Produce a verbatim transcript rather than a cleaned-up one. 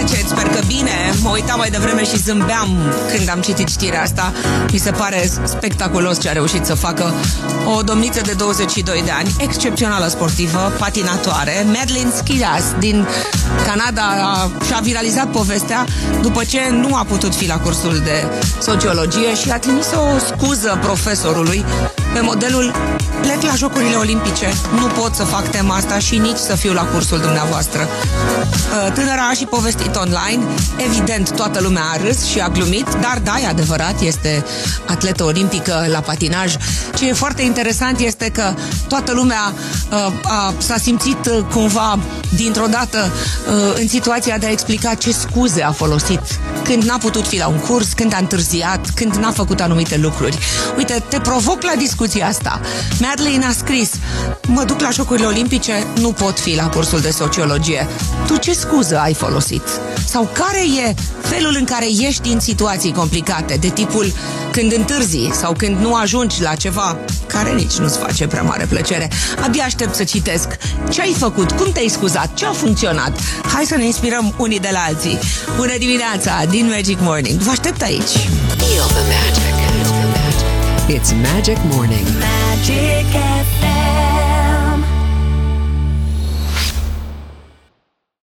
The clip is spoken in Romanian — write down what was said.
faceți? Sper că bine. Mă uitam mai devreme și zâmbeam când am citit știrea asta. Mi se pare spectaculos ce a reușit să facă o domniță de douăzeci și doi de ani, excepțională sportivă, patinatoare. Madeline Skidas din Canada și-a viralizat povestea după ce nu a putut fi la cursul de sociologie și a trimis o scuză profesorului pe modelul: plec la Jocurile Olimpice, nu pot să fac tema asta și nici să fiu la cursul dumneavoastră. Tânăra a și povestit online. Evident, toată lumea a râs și a glumit, dar da, e adevărat, este atletă olimpică la patinaj. Ce e foarte interesant este că toată lumea uh, a, s-a simțit uh, cumva dintr-o dată uh, în situația de a explica ce scuze a folosit când n-a putut fi la un curs, când a întârziat, când n-a făcut anumite lucruri. Uite, te provoc la discuția asta. Madeline a scris: mă duc la Jocurile Olimpice, nu pot fi la cursul de sociologie. Tu ce scuză ai folosit? Sau care e felul în care ieși din situații complicate, de tipul când întârzi sau când nu ajungi la ceva care nici nu-ți face prea mare plăcere? Abia aștept să citesc. Ce ai făcut? Cum te-ai scuzat? Ce a funcționat? Hai să ne inspirăm unii de la alții. Bună dimineața din Magic Morning. Vă aștept aici. Feel the magic. It's Magic Morning. Magic F M.